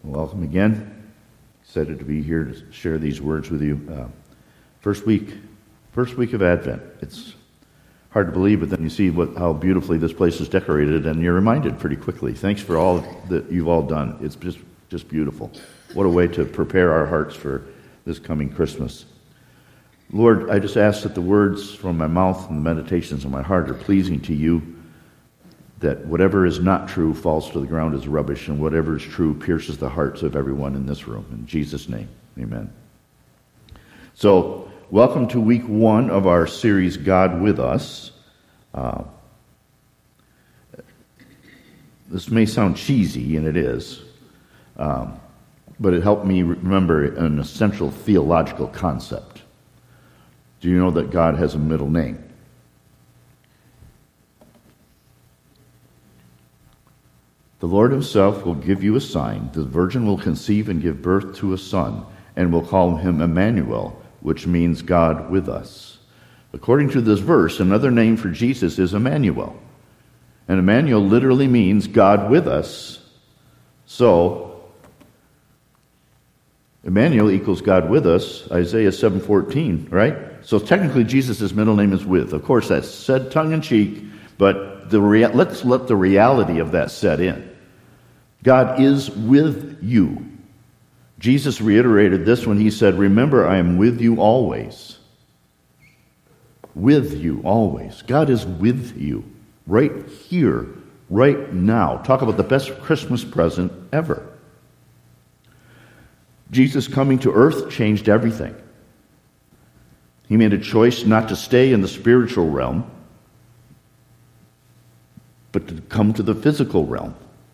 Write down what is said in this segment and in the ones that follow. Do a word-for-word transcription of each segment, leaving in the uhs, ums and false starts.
Welcome again. Excited to be here to share these words with you. Uh, first week, first week of Advent. It's hard to believe, but then you see what how beautifully this place is decorated, and you're reminded pretty quickly. Thanks for all that you've all done. It's just just beautiful. What a way to prepare our hearts for this coming Christmas. Lord, I just ask that the words from my mouth and the meditations of my heart are pleasing to you, that whatever is not true falls to the ground as rubbish, and whatever is true pierces the hearts of everyone in this room. In Jesus' name, amen. So, welcome to week one of our series, God with Us. Uh, this may sound cheesy, and it is, um, but it helped me remember an essential theological concept. Do you know that God has a middle name? The Lord himself will give you a sign. The virgin will conceive and give birth to a son, and will call him Emmanuel, which means God with us. According to this verse, another name for Jesus is Emmanuel. And Emmanuel literally means God with us. So, Emmanuel equals God with us, Isaiah seven fourteen, right? So technically Jesus' middle name is with. Of course, that's said tongue-in-cheek, but the rea- let's let the reality of that set in. God is with you. Jesus reiterated this when he said, "Remember, I am with you always." With you always. God is with you right here, right now. Talk about the best Christmas present ever. Jesus coming to earth changed everything. He made a choice not to stay in the spiritual realm, but to come to the physical realm,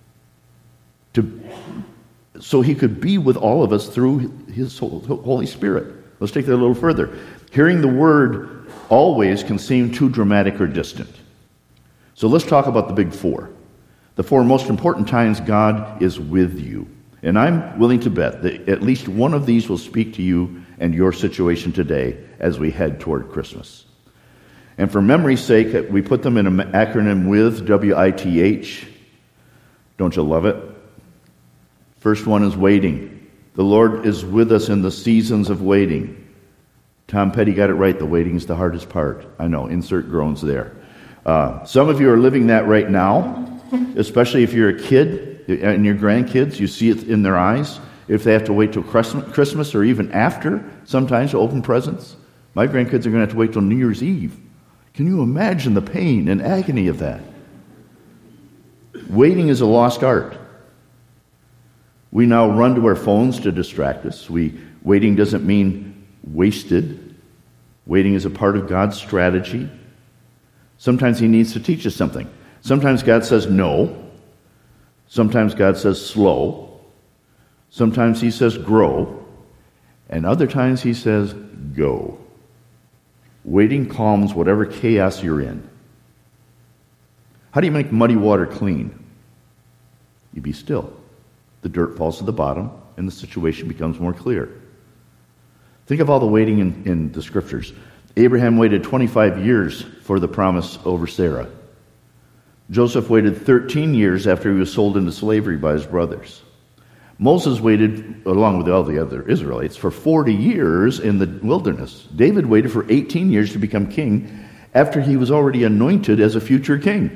to so he could be with all of us through his Holy Spirit. Let's take that a little further. Hearing the word always can seem too dramatic or distant. So let's talk about the big four. The four most important times God is with you. And I'm willing to bet that at least one of these will speak to you and your situation today as we head toward Christmas. And for memory's sake, we put them in an acronym with, W I T H. Don't you love it? First one is waiting. The Lord is with us in the seasons of waiting. Tom Petty got it right. The waiting is the hardest part. I know, insert groans there. Uh, some of you are living that right now, especially if you're a kid and your grandkids. You see it in their eyes. If they have to wait till Christmas or even after, sometimes to open presents. My grandkids are going to have to wait till New Year's Eve. Can you imagine the pain and agony of that? Waiting is a lost art. We now run to our phones to distract us. We waiting doesn't mean wasted. Waiting is a part of God's strategy. Sometimes he needs to teach us something. Sometimes God says no. Sometimes God says slow. Sometimes he says grow. And other times he says go. Waiting calms whatever chaos you're in. How do you make muddy water clean? You be still. The dirt falls to the bottom, and the situation becomes more clear. Think of all the waiting in, in the scriptures. Abraham waited twenty-five years for the promise over Sarah. Joseph waited thirteen years after he was sold into slavery by his brothers. Moses waited, along with all the other Israelites, for forty years in the wilderness. David waited for eighteen years to become king after he was already anointed as a future king.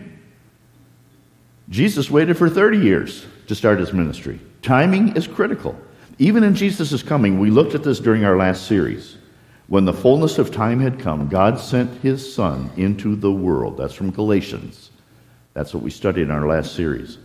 Jesus waited for thirty years to start his ministry. Timing is critical. Even in Jesus' coming, we looked at this during our last series. When the fullness of time had come, God sent his Son into the world. That's from Galatians. That's what we studied in our last series.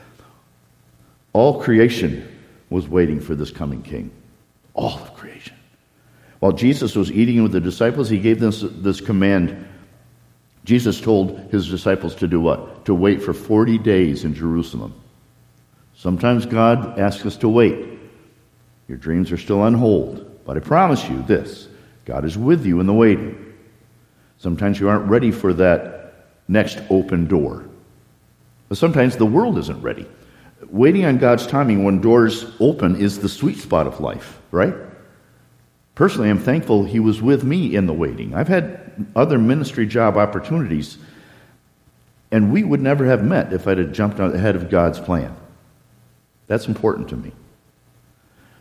All creation was waiting for this coming king. All of creation. While Jesus was eating with the disciples, he gave them this, this command. Jesus told his disciples to do what? To wait for forty days in Jerusalem. Sometimes God asks us to wait. Your dreams are still on hold. But I promise you this, God is with you in the waiting. Sometimes you aren't ready for that next open door. But sometimes the world isn't ready. Waiting on God's timing when doors open is the sweet spot of life, right? Personally, I'm thankful he was with me in the waiting. I've had other ministry job opportunities, and we would never have met if I'd have jumped ahead of God's plan. That's important to me.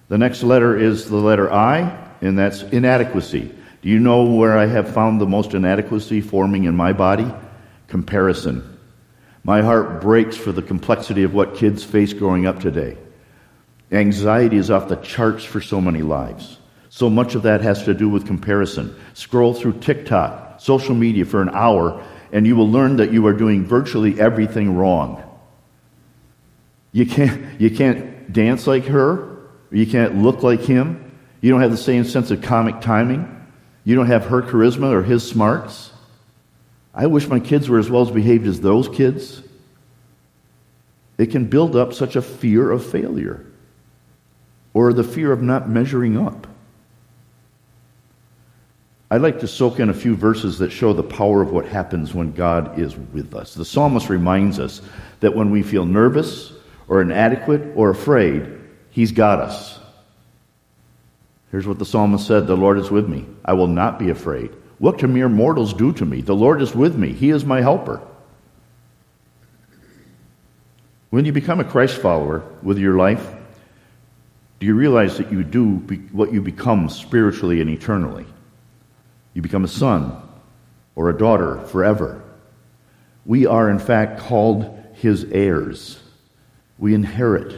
The next letter is the letter I, and that's inadequacy. Do you know where I have found the most inadequacy forming in my body? Comparison. My heart breaks for the complexity of what kids face growing up today. Anxiety is off the charts for so many lives. So much of that has to do with comparison. Scroll through TikTok, social media for an hour, and you will learn that you are doing virtually everything wrong. You can't, you can't dance like her. You can't look like him. You don't have the same sense of comic timing. You don't have her charisma or his smarts. I wish my kids were as well behaved as those kids. It can build up such a fear of failure or the fear of not measuring up. I'd like to soak in a few verses that show the power of what happens when God is with us. The psalmist reminds us that when we feel nervous or inadequate or afraid, He's got us. Here's what the psalmist said, "The Lord is with me. I will not be afraid. What can mere mortals do to me? The Lord is with me. He is my helper." When you become a Christ follower with your life, do you realize that you do be what you become spiritually and eternally? You become a son or a daughter forever. We are, in fact, called His heirs. We inherit.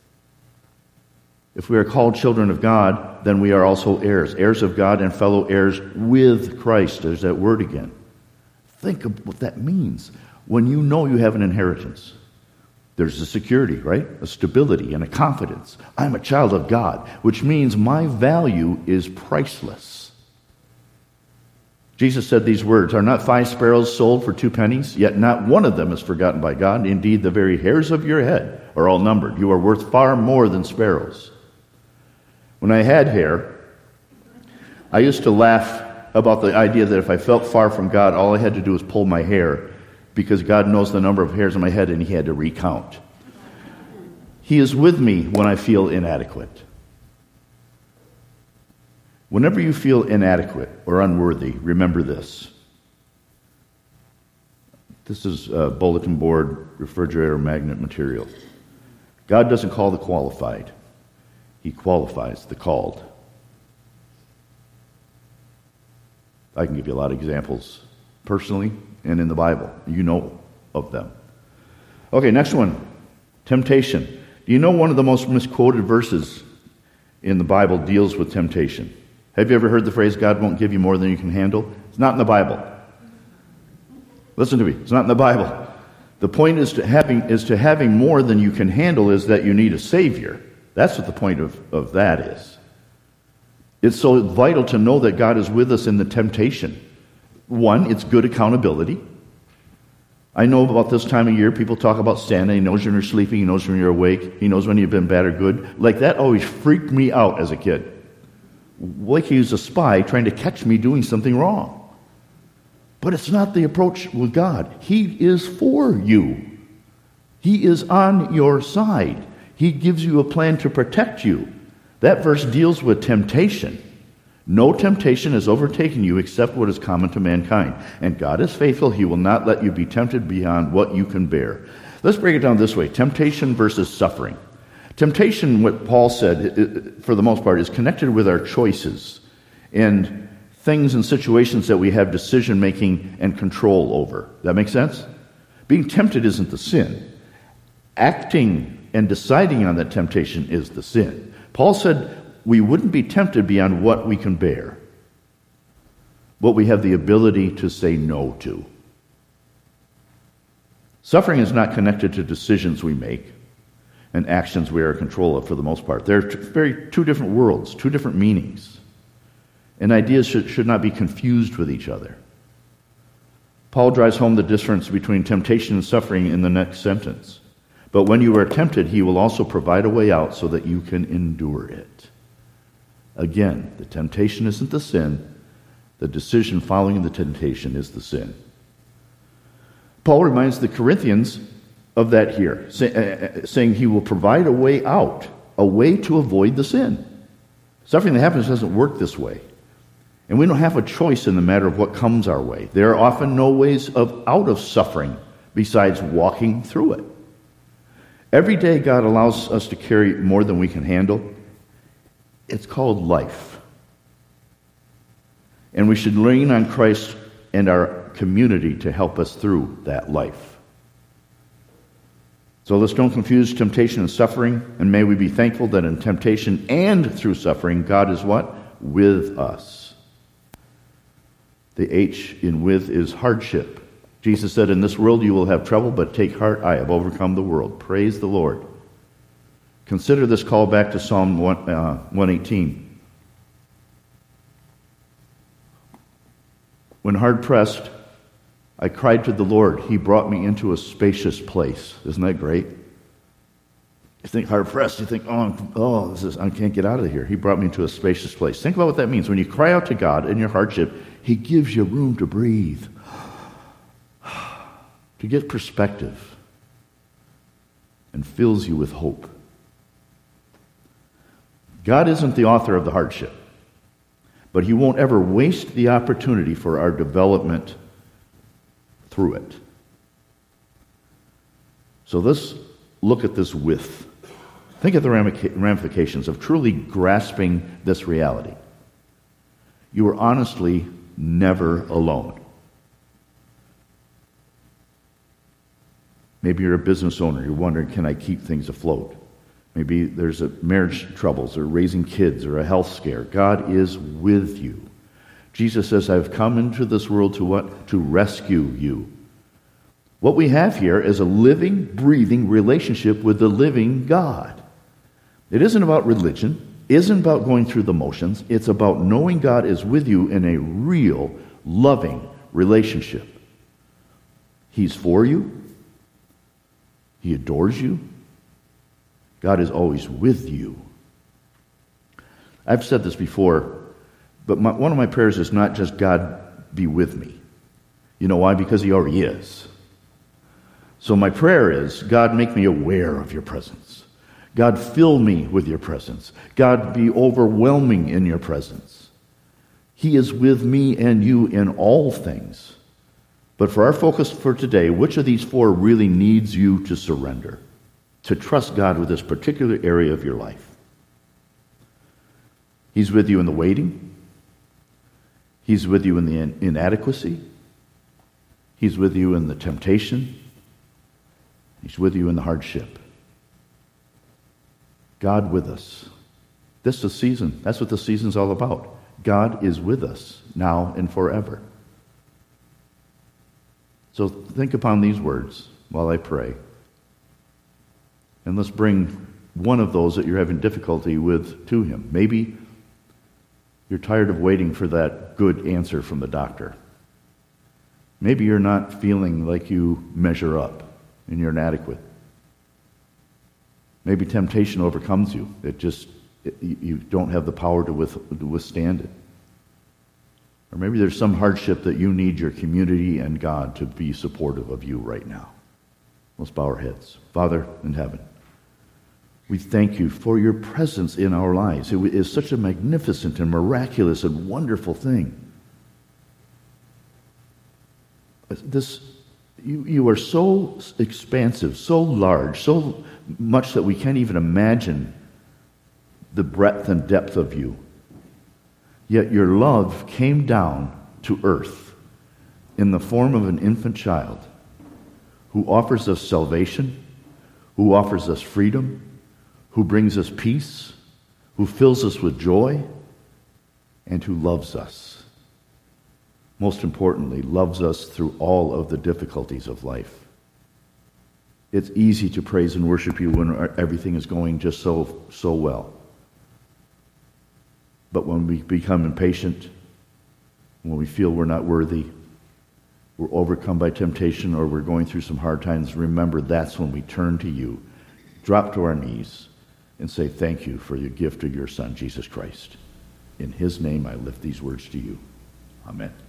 If we are called children of God, then we are also heirs. Heirs of God and fellow heirs with Christ. There's that word again. Think of what that means. When you know you have an inheritance, there's a security, right? A stability and a confidence. I'm a child of God, which means my value is priceless. Jesus said these words, "Are not five sparrows sold for two pennies? Yet not one of them is forgotten by God. Indeed, the very hairs of your head are all numbered. You are worth far more than sparrows." When I had hair, I used to laugh about the idea that if I felt far from God, all I had to do was pull my hair, because God knows the number of hairs on my head and He had to recount. He is with me when I feel inadequate. Whenever you feel inadequate or unworthy, remember this. This is uh, bulletin board, refrigerator magnet material. God doesn't call the qualified. He qualifies the called. I can give you a lot of examples personally and in the Bible. You know of them. Okay, next one. Temptation. Do you know one of the most misquoted verses in the Bible deals with temptation? Have you ever heard the phrase, "God won't give you more than you can handle"? It's not in the Bible. Listen to me. It's not in the Bible. The point is to having is to having more than you can handle is that you need a Savior. That's what the point of, of that is. It's so vital to know that God is with us in the temptation. One, it's good accountability. I know about this time of year, people talk about Santa. He knows when you're sleeping. He knows when you're awake. He knows when you've been bad or good. Like, that always freaked me out as a kid. Like he was a spy trying to catch me doing something wrong. But it's not the approach with God. He is for you. He is on your side. He gives you a plan to protect you. That verse deals with temptation. No temptation has overtaken you except what is common to mankind. And God is faithful. He will not let you be tempted beyond what you can bear. Let's break it down this way. Temptation versus suffering. Temptation, what Paul said, for the most part, is connected with our choices and things and situations that we have decision-making and control over. That make sense? Being tempted isn't the sin. Acting and deciding on that temptation is the sin. Paul said we wouldn't be tempted beyond what we can bear, what we have the ability to say no to. Suffering is not connected to decisions we make and actions we are in control of for the most part. They're t- very two different worlds, two different meanings. And ideas should, should not be confused with each other. Paul drives home the difference between temptation and suffering in the next sentence. But when you are tempted, He will also provide a way out so that you can endure it. Again, the temptation isn't the sin. The decision following the temptation is the sin. Paul reminds the Corinthians of that here, say, uh, saying He will provide a way out, a way to avoid the sin. Suffering that happens doesn't work this way. And we don't have a choice in the matter of what comes our way. There are often no ways of out of suffering besides walking through it. Every day God allows us to carry more than we can handle, It's called life. And we should lean on Christ and our community to help us through that life. So let's don't confuse temptation and suffering, and may we be thankful that in temptation and through suffering, God is what? With us. The H in with is hardship. Jesus said, in this world you will have trouble, but take heart, I have overcome the world. Praise the Lord. Consider this call back to Psalm one eighteen. When hard pressed, I cried to the Lord. He brought me into a spacious place. Isn't that great? You think hard pressed, you think, oh, oh, this is, I can't get out of here. He brought me into a spacious place. Think about what that means. When you cry out to God in your hardship, He gives you room to breathe, to get perspective, and fills you with hope. God isn't the author of the hardship, but He won't ever waste the opportunity for our development through it. So let's look at this with. Think of the ramifications of truly grasping this reality. You are honestly never alone. Maybe you're a business owner. You're wondering, can I keep things afloat? Maybe there's a marriage troubles or raising kids or a health scare. God is with you. Jesus says, I've come into this world to what? To rescue you. What we have here is a living, breathing relationship with the living God. It isn't about religion. It isn't about going through the motions. It's about knowing God is with you in a real, loving relationship. He's for you. He adores you. God is always with you. I've said this before, but my, one of my prayers is not just God be with me. You know why? Because He already is. So my prayer is, God, make me aware of your presence. God, fill me with your presence. God, be overwhelming in your presence. He is with me and you in all things. But for our focus for today, which of these four really needs you to surrender? To trust God with this particular area of your life? He's with you in the waiting. He's with you in the in- inadequacy. He's with you in the temptation. He's with you in the hardship. God with us. This is the season. That's what the season's all about. God is with us now and forever. So think upon these words while I pray. And let's bring one of those that you're having difficulty with to Him. Maybe you're tired of waiting for that good answer from the doctor. Maybe you're not feeling like you measure up and you're inadequate. Maybe temptation overcomes you. It just, it, you don't have the power to, with, to withstand it. Or maybe there's some hardship that you need your community and God to be supportive of you right now. Let's bow our heads. Father in heaven, we thank you for your presence in our lives. It is such a magnificent and miraculous and wonderful thing. This, you, you are so expansive, so large, so much that we can't even imagine the breadth and depth of you. Yet your love came down to earth in the form of an infant child who offers us salvation, who offers us freedom, who brings us peace, who fills us with joy, and who loves us. Most importantly, loves us through all of the difficulties of life. It's easy to praise and worship you when everything is going just so, so well. But when we become impatient, when we feel we're not worthy, we're overcome by temptation, or we're going through some hard times, remember that's when we turn to you, drop to our knees, and say thank you for the gift of your Son, Jesus Christ. In His name I lift these words to you. Amen.